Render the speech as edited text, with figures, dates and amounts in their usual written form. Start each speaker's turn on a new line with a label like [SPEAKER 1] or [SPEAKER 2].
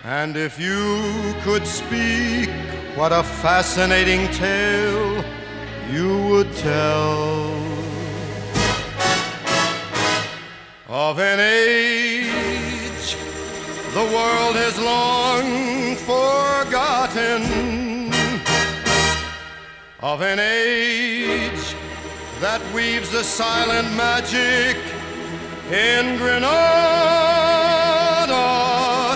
[SPEAKER 1] And if you could speak, what a fascinating tale you would tell of an age the world has long forgotten, of an age that weaves the silent magic in Grenoble.